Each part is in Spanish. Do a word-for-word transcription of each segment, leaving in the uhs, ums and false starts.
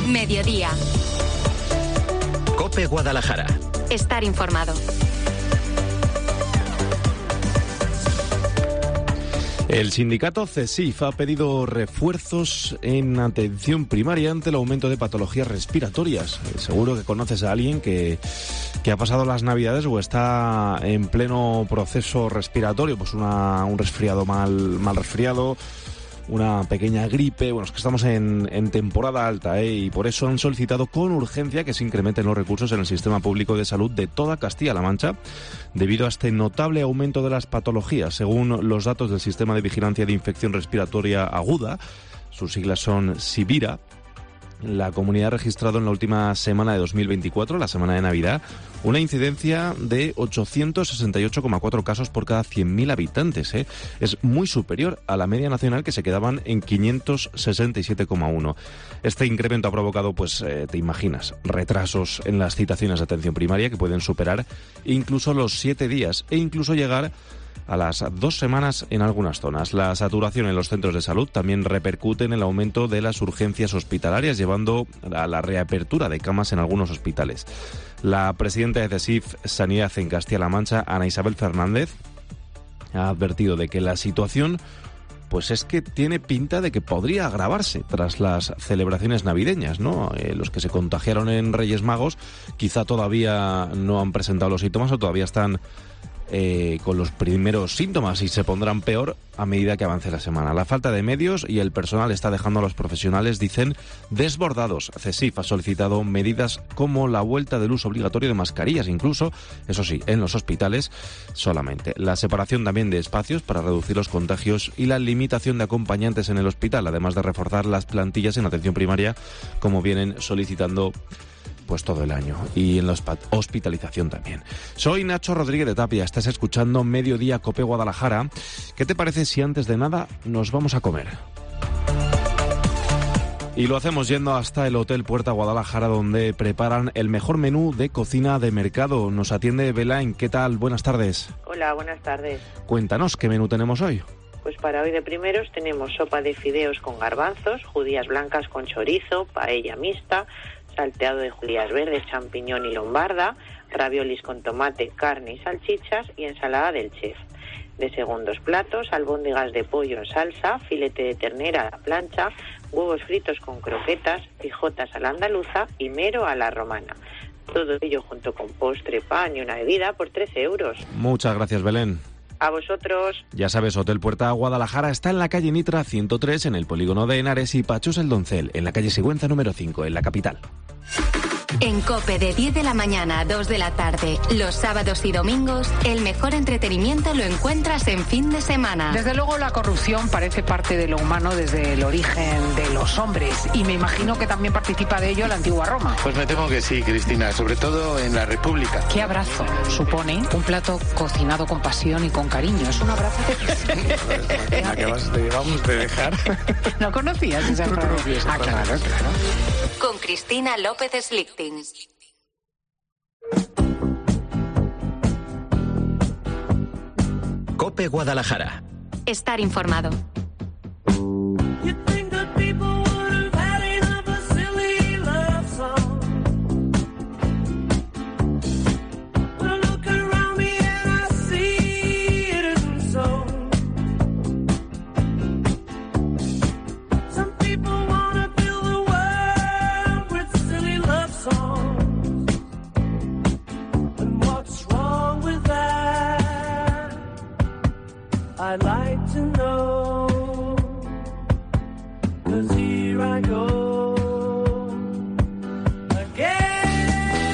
Mediodía. COPE Guadalajara. Estar informado. El sindicato CESIF ha pedido refuerzos en atención primaria ante el aumento de patologías respiratorias. Seguro que conoces a alguien que, que ha pasado las Navidades o está en pleno proceso respiratorio, pues una, un resfriado mal, mal resfriado, una pequeña gripe. Bueno, es que estamos en, en temporada alta, ¿eh? Y por eso han solicitado con urgencia que se incrementen los recursos en el sistema público de salud de toda Castilla-La Mancha debido a este notable aumento de las patologías. Según los datos del Sistema de Vigilancia de Infección Respiratoria Aguda, sus siglas son SIVIRA, la comunidad ha registrado en la última semana de dos mil veinticuatro, la semana de Navidad, una incidencia de ochocientos sesenta y ocho coma cuatro casos por cada cien mil habitantes. ¿eh? Es muy superior a la media nacional, que se quedaban en quinientos sesenta y siete coma uno. Este incremento ha provocado, pues, eh, te imaginas, retrasos en las citaciones de atención primaria que pueden superar incluso los siete días e incluso llegar a las dos semanas en algunas zonas. La saturación en los centros de salud también repercute en el aumento de las urgencias hospitalarias, llevando a la reapertura de camas en algunos hospitales. La presidenta de CESIF Sanidad en Castilla-La Mancha, Ana Isabel Fernández, ha advertido de que la situación pues es que tiene pinta de que podría agravarse tras las celebraciones navideñas, ¿no? Eh, los que se contagiaron en Reyes Magos quizá todavía no han presentado los síntomas o todavía están Eh, con los primeros síntomas y se pondrán peor a medida que avance la semana. La falta de medios y el personal está dejando a los profesionales, dicen, desbordados. CESIF ha solicitado medidas como la vuelta del uso obligatorio de mascarillas, incluso, eso sí, en los hospitales solamente. La separación también de espacios para reducir los contagios y la limitación de acompañantes en el hospital, además de reforzar las plantillas en atención primaria, como vienen solicitando pues todo el año, y en la hospitalización también. Soy Nacho Rodríguez de Tapia, estás escuchando Mediodía COPE Guadalajara. ¿Qué te parece si antes de nada nos vamos a comer? Y lo hacemos yendo hasta el Hotel Puerta Guadalajara, donde preparan el mejor menú de cocina de mercado. Nos atiende Belén. ¿Qué tal? Buenas tardes. Hola, buenas tardes. Cuéntanos, ¿qué menú tenemos hoy? Pues para hoy de primeros tenemos sopa de fideos con garbanzos, judías blancas con chorizo, paella mixta, salteado de judías verdes, champiñón y lombarda, raviolis con tomate, carne y salchichas y ensalada del chef. De segundos platos, albóndigas de pollo en salsa, filete de ternera a la plancha, huevos fritos con croquetas, pijotas a la andaluza y mero a la romana. Todo ello junto con postre, pan y una bebida por trece euros. Muchas gracias, Belén. A vosotros. Ya sabes, Hotel Puerta Guadalajara está en la calle Nitra ciento tres, en el polígono de Henares, y Pachus el Doncel, en la calle Sigüenza número cinco, en la capital. En COPE, de diez de la mañana a dos de la tarde, los sábados y domingos, el mejor entretenimiento lo encuentras en fin de semana. Desde luego la corrupción parece parte de lo humano desde el origen de los hombres, y me imagino que también participa de ello la antigua Roma. Pues me temo que sí, Cristina, sobre todo en la República. ¿Qué abrazo supone un plato cocinado con pasión y con cariño? Es un abrazo que... La que vas de, vamos de dejar. ¿No conocías esa frase? Ah, claro, claro. Con Cristina López Slichting. COPE Guadalajara. Estar informado. I'd like to know, 'cause here I go again.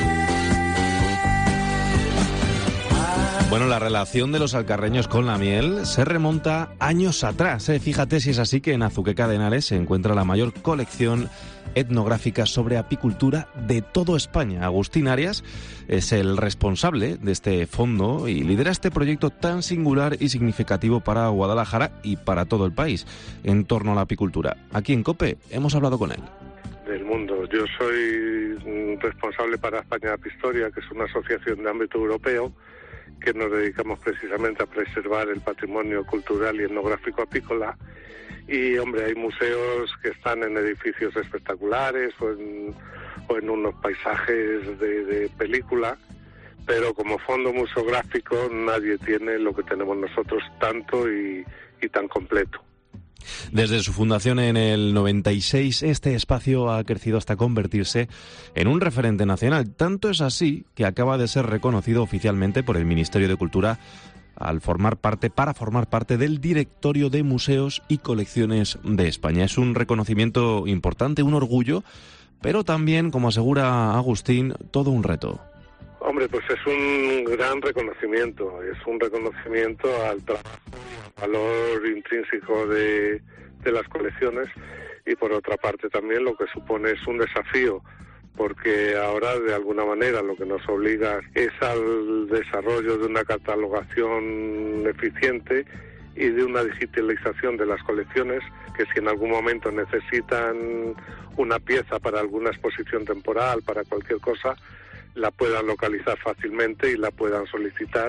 Bueno, la relación de los alcarreños con la miel se remonta años atrás, ¿eh? Fíjate si es así que en Azuqueca de Henares se encuentra la mayor colección etnográfica sobre apicultura de toda España. Agustín Arias es el responsable de este fondo y lidera este proyecto tan singular y significativo para Guadalajara y para todo el país en torno a la apicultura. Aquí en COPE hemos hablado con él. Del mundo. Yo soy responsable para España Apistoria, que es una asociación de ámbito europeo que nos dedicamos precisamente a preservar el patrimonio cultural y etnográfico apícola, Y, hombre, hay museos que están en edificios espectaculares o en, o en unos paisajes de, de película, pero como fondo museográfico nadie tiene lo que tenemos nosotros tanto y, y tan completo. Desde su fundación en el noventa y seis, este espacio ha crecido hasta convertirse en un referente nacional. Tanto es así que acaba de ser reconocido oficialmente por el Ministerio de Cultura al formar parte, para formar parte del Directorio de Museos y Colecciones de España. Es un reconocimiento importante, un orgullo, pero también, como asegura Agustín, todo un reto. Hombre, pues es un gran reconocimiento, es un reconocimiento al trabajo, al valor intrínseco de, de las colecciones, y por otra parte también lo que supone es un desafío, porque ahora de alguna manera lo que nos obliga es al desarrollo de una catalogación eficiente y de una digitalización de las colecciones, que si en algún momento necesitan una pieza para alguna exposición temporal, para cualquier cosa, la puedan localizar fácilmente y la puedan solicitar.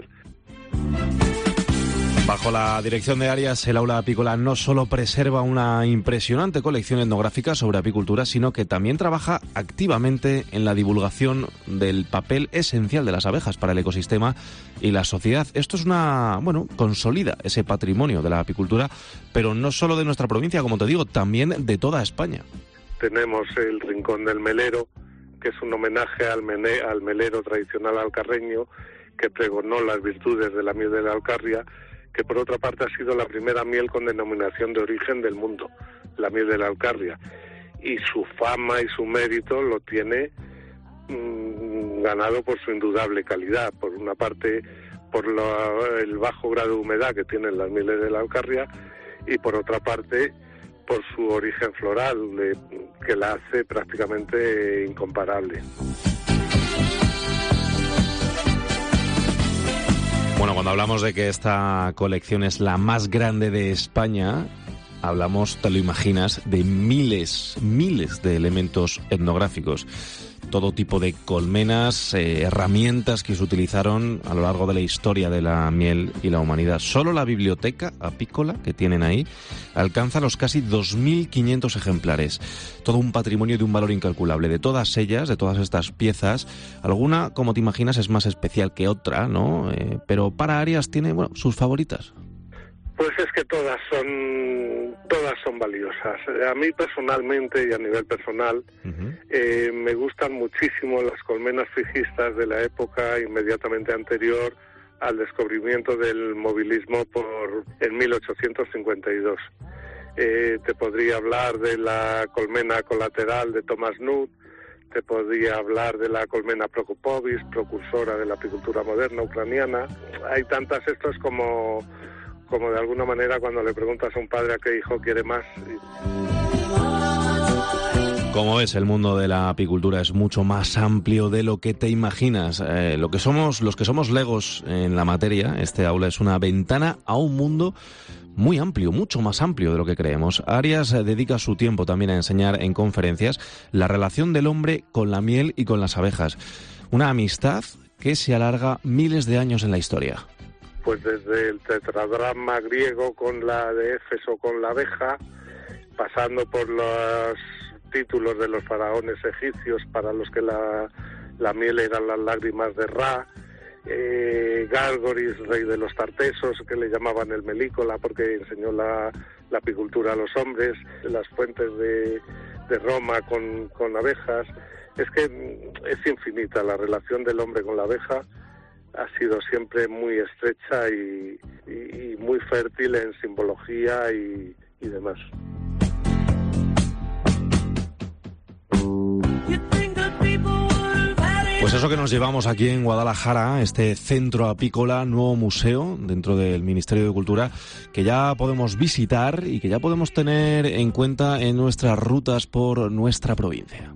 Bajo la dirección de Arias, el Aula Apícola no solo preserva una impresionante colección etnográfica sobre apicultura, sino que también trabaja activamente en la divulgación del papel esencial de las abejas para el ecosistema y la sociedad. Esto es una, bueno, consolida ese patrimonio de la apicultura, pero no solo de nuestra provincia, como te digo, también de toda España. Tenemos el Rincón del Melero, que es un homenaje al, mene, al melero tradicional alcarreño, que pregonó las virtudes de la miel de la Alcarria, que por otra parte ha sido la primera miel con denominación de origen del mundo, la miel de la Alcarria. Y su fama y su mérito lo tiene mmm, ganado por su indudable calidad. Por una parte, por lo, el bajo grado de humedad que tienen las mieles de la Alcarria, y por otra parte, por su origen floral, de, que la hace prácticamente incomparable. Bueno, cuando hablamos de que esta colección es la más grande de España, hablamos, te lo imaginas, de miles, miles de elementos etnográficos. Todo tipo de colmenas, eh, herramientas que se utilizaron a lo largo de la historia de la miel y la humanidad. Solo la biblioteca apícola que tienen ahí alcanza los casi dos mil quinientos ejemplares. Todo un patrimonio de un valor incalculable. De todas ellas, de todas estas piezas, alguna, como te imaginas, es más especial que otra, ¿no? Eh, pero para Arias tiene, bueno, sus favoritas. Pues es que todas son todas son valiosas. A mí personalmente y a nivel personal uh-huh. eh, me gustan muchísimo las colmenas fijistas de la época inmediatamente anterior al descubrimiento del movilismo por en mil ochocientos cincuenta y dos. Eh, te podría hablar de la colmena colateral de Thomas Knuth, te podría hablar de la colmena Prokopovich, precursora de la apicultura moderna ucraniana. Hay tantas, esto es como como de alguna manera cuando le preguntas a un padre a qué hijo quiere más. Como ves, el mundo de la apicultura es mucho más amplio de lo que te imaginas. Eh, lo que somos, los que somos legos en la materia, este aula es una ventana a un mundo muy amplio, mucho más amplio de lo que creemos. Arias dedica su tiempo también a enseñar en conferencias la relación del hombre con la miel y con las abejas. Una amistad que se alarga miles de años en la historia. Pues desde el tetradrama griego con la de Éfeso con la abeja, pasando por los títulos de los faraones egipcios para los que la, la miel eran las lágrimas de Ra, eh, Gárgoris, rey de los tartesos, que le llamaban el melícola porque enseñó la, la apicultura a los hombres, las fuentes de, de Roma con, con abejas. Es que es infinita la relación del hombre con la abeja. Ha sido siempre muy estrecha y, y, y muy fértil en simbología y, y demás. Pues eso que nos llevamos aquí en Guadalajara, este centro apícola, nuevo museo dentro del Ministerio de Cultura, que ya podemos visitar y que ya podemos tener en cuenta en nuestras rutas por nuestra provincia.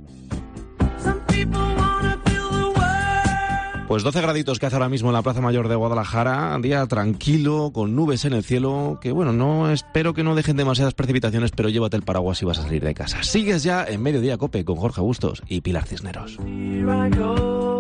Pues doce graditos que hace ahora mismo en la Plaza Mayor de Guadalajara, día tranquilo, con nubes en el cielo, que bueno, no espero que no dejen demasiadas precipitaciones, pero llévate el paraguas y vas a salir de casa. Sigues ya en Mediodía Cope con Jorge Bustos y Pilar Cisneros. Here I go.